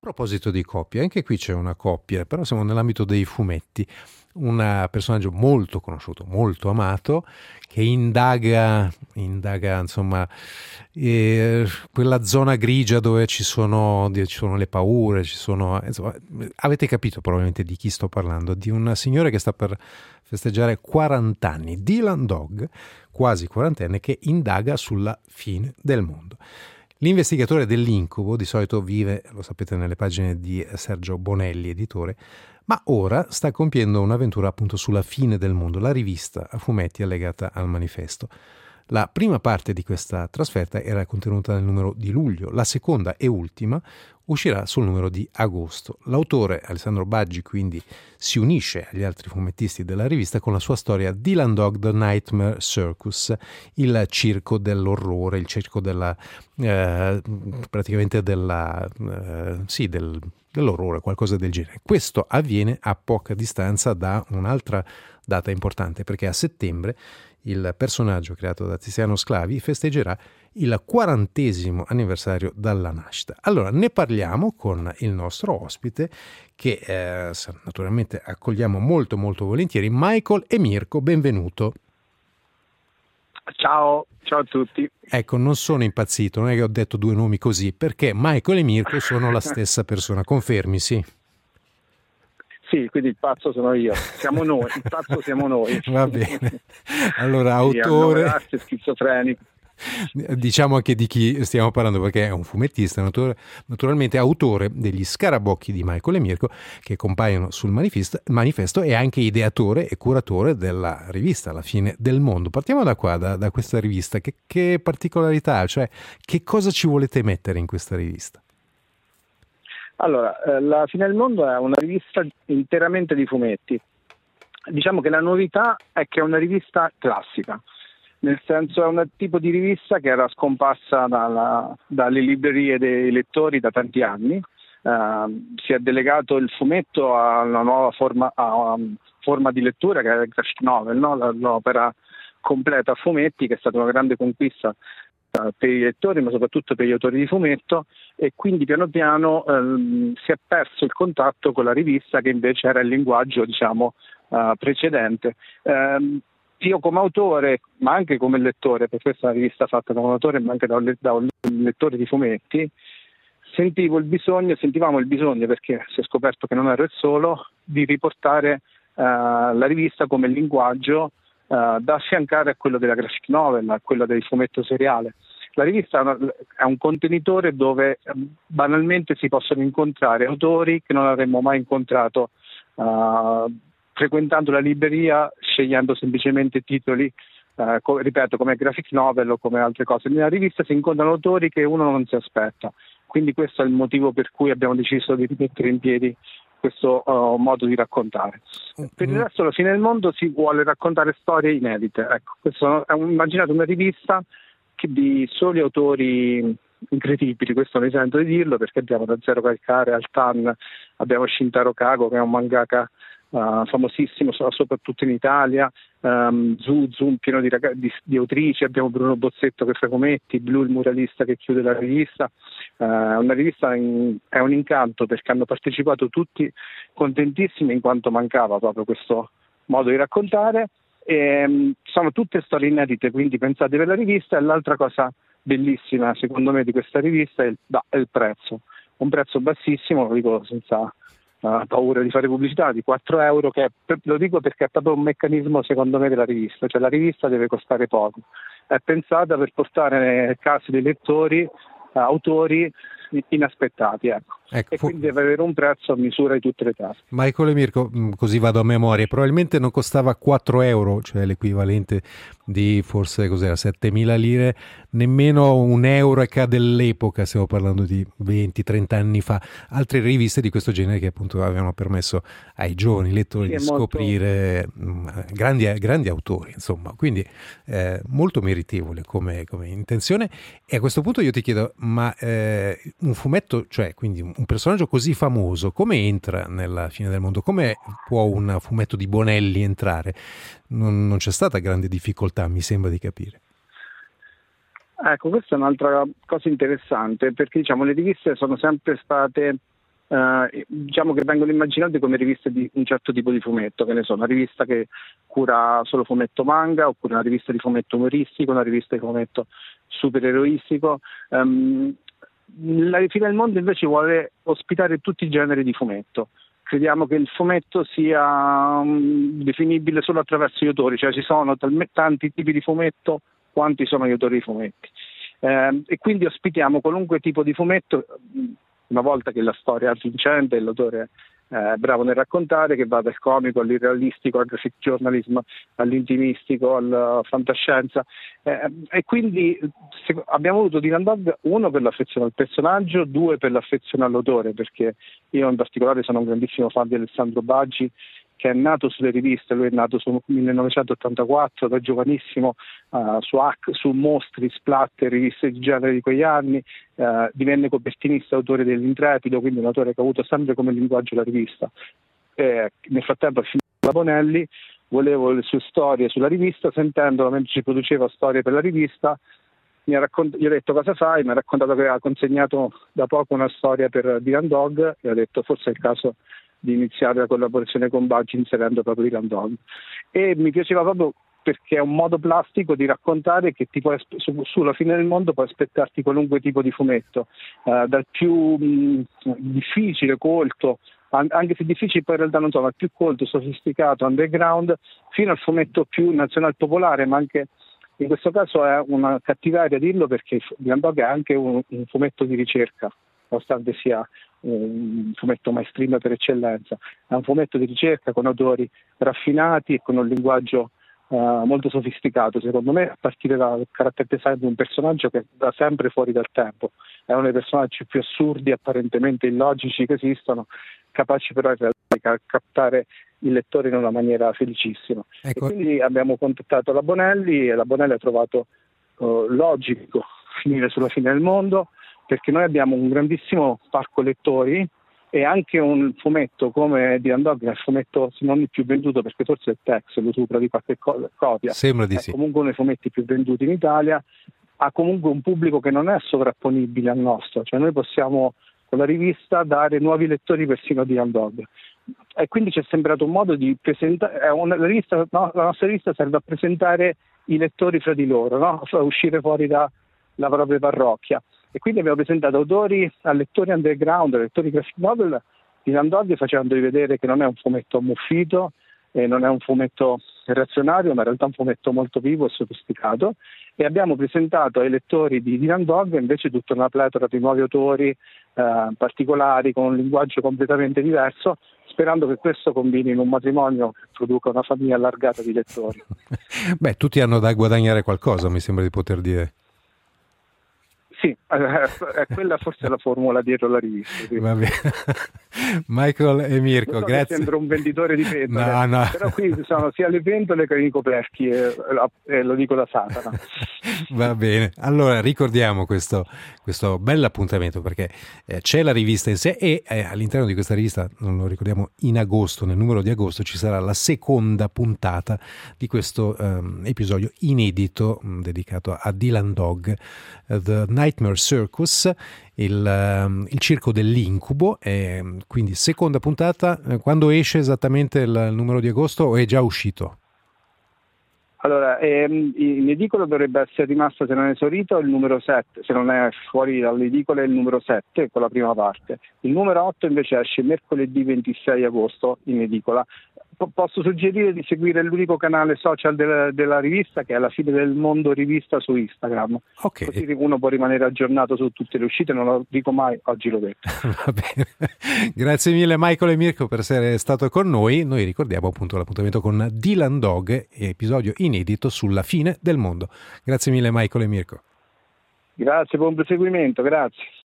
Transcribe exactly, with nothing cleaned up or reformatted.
proposito di coppie, anche qui c'è una coppia, però siamo nell'ambito dei fumetti. Un personaggio molto conosciuto, molto amato, che indaga, indaga insomma, eh, quella zona grigia dove ci sono, ci sono le paure, ci sono, insomma, avete capito probabilmente di chi sto parlando, di un signore che sta per festeggiare quaranta anni, Dylan Dog, quasi quarantenne, che indaga sulla fine del mondo. L'investigatore dell'incubo di solito vive, lo sapete, nelle pagine di Sergio Bonelli, editore, ma ora sta compiendo un'avventura appunto sulla fine del mondo, la rivista a fumetti allegata al Manifesto. La prima parte di questa trasferta era contenuta nel numero di luglio, la seconda e ultima uscirà sul numero di agosto. L'autore Alessandro Baggi quindi si unisce agli altri fumettisti della rivista con la sua storia Dylan Dog The Nightmare Circus, il circo dell'orrore, il circo della eh, praticamente della eh, sì, del, dell'orrore, qualcosa del genere. Questo avviene a poca distanza da un'altra data importante, perché a settembre il personaggio creato da Tiziano Sclavi festeggerà il quarantesimo anniversario dalla nascita. Allora ne parliamo con il nostro ospite che eh, naturalmente accogliamo molto molto volentieri, Michael e Mirko, benvenuto. Ciao, ciao a tutti. Ecco, non sono impazzito, non è che ho detto due nomi così, perché Michael e Mirko sono la stessa persona, confermi, sì? Sì, quindi il pazzo sono io, siamo noi, il pazzo siamo noi. Va bene, allora sì, autore... schizofrenico. Diciamo anche di chi stiamo parlando, perché è un fumettista, natur- naturalmente autore degli Scarabocchi di Michael e Mirko che compaiono sul manifesto, manifesto e anche ideatore e curatore della rivista La fine del mondo. Partiamo da qua, da, da questa rivista. Che, che particolarità ha? Cioè, che cosa ci volete mettere in questa rivista? Allora, eh, La fine del mondo è una rivista interamente di fumetti. Diciamo che la novità è che è una rivista classica. Nel senso è un tipo di rivista che era scomparsa dalla, dalle librerie dei lettori da tanti anni. Uh, si è delegato il fumetto a una nuova forma, a una forma di lettura che è il graphic novel, no? L'opera completa a fumetti, che è stata una grande conquista uh, per i lettori, ma soprattutto per gli autori di fumetto, e quindi piano piano uh, si è perso il contatto con la rivista, che invece era il linguaggio, diciamo, uh, precedente. Uh, Io come autore, ma anche come lettore, perché questa è una rivista fatta da un autore ma anche da un, da un lettore di fumetti, sentivo il bisogno, sentivamo il bisogno, perché si è scoperto che non ero il solo, di riportare uh, la rivista come linguaggio uh, da affiancare a quello della graphic novel, a quello del fumetto seriale. La rivista è, una, è un contenitore dove um, banalmente si possono incontrare autori che non avremmo mai incontrato uh, frequentando la libreria, scegliendo semplicemente titoli, eh, co- ripeto, come graphic novel o come altre cose. Nella rivista si incontrano autori che uno non si aspetta, quindi questo è il motivo per cui abbiamo deciso di rimettere in piedi questo uh, modo di raccontare. Per il resto, alla fine del mondo si vuole raccontare storie inedite. Ecco, questo è un, immaginate una rivista che di soli autori incredibili, questo mi sento di dirlo, perché abbiamo da Zero Calcare al Tan, abbiamo Shintaro Kago, che è un mangaka Uh, famosissimo soprattutto in Italia, um, Zuzu pieno di, rag- di, di autrici, abbiamo Bruno Bozzetto che fa fumetti, Blu il muralista che chiude la rivista. Uh, una rivista in, è un incanto, perché hanno partecipato tutti contentissimi, in quanto mancava proprio questo modo di raccontare, e, um, sono tutte storie inedite, quindi pensate per la rivista. E l'altra cosa bellissima secondo me di questa rivista è il, è il prezzo, un prezzo bassissimo, lo dico senza Uh, paura di fare pubblicità, di quattro euro, che è, lo dico perché è proprio un meccanismo secondo me della rivista, cioè la rivista deve costare poco, è pensata per portare a casa dei lettori, uh, autori inaspettati, ecco. Ecco, e fu... quindi deve avere un prezzo a misura di tutte le tasche. Michael e Mirko, così vado a memoria, probabilmente non costava quattro euro, cioè l'equivalente di forse cos'era settemila lire, nemmeno un euro dell'epoca, stiamo parlando di venti trenta anni fa. Altre riviste di questo genere che appunto avevano permesso ai giovani lettori sì, di scoprire molto... grandi, grandi autori, insomma, quindi eh, molto meritevole come, come intenzione. E a questo punto io ti chiedo, ma eh, un fumetto, cioè quindi un un personaggio così famoso, come entra nella fine del mondo? Come può un fumetto di Bonelli entrare? Non, non c'è stata grande difficoltà, mi sembra di capire. Ecco, questa è un'altra cosa interessante, perché diciamo le riviste sono sempre state eh, diciamo che vengono immaginate come riviste di un certo tipo di fumetto, che ne so, una rivista che cura solo fumetto manga, oppure una rivista di fumetto umoristico, una rivista di fumetto supereroistico. Um, la Fine del Mondo invece vuole ospitare tutti i generi di fumetto. Crediamo che il fumetto sia um, definibile solo attraverso gli autori, cioè ci sono talmente tanti tipi di fumetto quanti sono gli autori di fumetti. Eh, e quindi ospitiamo qualunque tipo di fumetto, una volta che la storia è avvincente e l'autore è bravo nel raccontare, che va dal comico all'irrealistico, al graphic journalism, all'intimistico, alla fantascienza. Eh, e quindi se, abbiamo avuto Dylan Dog, uno per l'affezione al personaggio, due per l'affezione all'autore, perché io in particolare sono un grandissimo fan di Alessandro Baggi, che è nato sulle riviste. Lui è nato sul millenovecentottantaquattro, da giovanissimo, uh, su, Hack, su Mostri, Splatter, riviste di genere di quegli anni, uh, divenne copertinista, autore dell'Intrepido, quindi un autore che ha avuto sempre come linguaggio la rivista. Eh, nel frattempo è finito la Bonelli, volevo le sue storie sulla rivista, sentendolo mentre ci produceva storie per la rivista, mi ha raccont- gli ho detto: cosa fai? Mi ha raccontato che ha consegnato da poco una storia per Dylan Dog, e ho detto forse è il caso di iniziare la collaborazione con Baggi inserendo proprio Dylan Dog. E mi piaceva proprio perché è un modo plastico di raccontare che ti puoi, su, sulla Fine del Mondo puoi aspettarti qualunque tipo di fumetto, eh, dal più mh, difficile, colto, an- anche se difficile poi in realtà non so, ma più colto, sofisticato, underground, fino al fumetto più nazional popolare, ma anche in questo caso è una cattiveria dirlo, perché Dylan Dog è anche un, un fumetto di ricerca, nonostante sia un fumetto mainstream per eccellenza. È un fumetto di ricerca con autori raffinati e con un linguaggio uh, molto sofisticato, secondo me, a partire dal character design di un personaggio che è da sempre fuori dal tempo. È uno dei personaggi più assurdi, apparentemente illogici che esistono, capaci però in realtà di captare il lettore in una maniera felicissima. Ecco. E quindi abbiamo contattato la Bonelli, e la Bonelli ha trovato uh, logico finire sulla Fine del Mondo, perché noi abbiamo un grandissimo parco lettori e anche un fumetto come Dylan Dog, che è il fumetto se non il più venduto, perché forse il Tex lo supera di qualche co- copia, sembra di è sì. Comunque uno dei fumetti più venduti in Italia, ha comunque un pubblico che non è sovrapponibile al nostro, cioè noi possiamo con la rivista dare nuovi lettori persino a Dylan Dog. E quindi ci è sembrato un modo di presentare, una, la, rivista, no, la nostra rivista serve a presentare i lettori fra di loro, no? A uscire fuori dalla propria parrocchia. E quindi abbiamo presentato autori a lettori underground, a lettori graphic novel, Dylan Dog, facendogli vedere che non è un fumetto ammuffito, e non è un fumetto reazionario, ma in realtà è un fumetto molto vivo e sofisticato. E abbiamo presentato ai lettori di Dylan Dog invece tutta una pletora di nuovi autori eh, particolari, con un linguaggio completamente diverso, sperando che questo combini in un matrimonio che produca una famiglia allargata di lettori. Beh, tutti hanno da guadagnare qualcosa, mi sembra di poter dire. Sì, eh, quella forse è la formula dietro la rivista. Sì. Va bene. Michael e Mirko, so, grazie. Sembra un venditore di pentole, no, no. Però qui ci sono sia le pentole che i coperchi, e, e lo dico da Satana. Va bene, allora ricordiamo questo, questo bell'appuntamento, perché eh, c'è la rivista in sé e eh, all'interno di questa rivista, non lo ricordiamo, in agosto, nel numero di agosto ci sarà la seconda puntata di questo um, episodio inedito um, dedicato a Dylan Dog, uh, The Nightmare Circus, il, um, il circo dell'incubo. E quindi seconda puntata. Quando esce esattamente il, il numero di agosto, o è già uscito? Allora, ehm, in edicola dovrebbe essere rimasto, se non è esaurito, il numero sette, se non è fuori dall'edicola è il numero sette con la prima parte. Il numero otto invece esce mercoledì ventisei agosto in edicola. P- posso suggerire di seguire l'unico canale social del, della rivista, che è La Fine del Mondo Rivista, su Instagram. Okay. Così uno può rimanere aggiornato su tutte le uscite, non lo dico mai, oggi l'ho detto. Va bene. Grazie mille Michael e Mirko per essere stato con noi. Noi ricordiamo appunto l'appuntamento con Dylan Dog, episodio inedito sulla Fine del Mondo. Grazie mille Michael e Mirko. Grazie, buon proseguimento, grazie.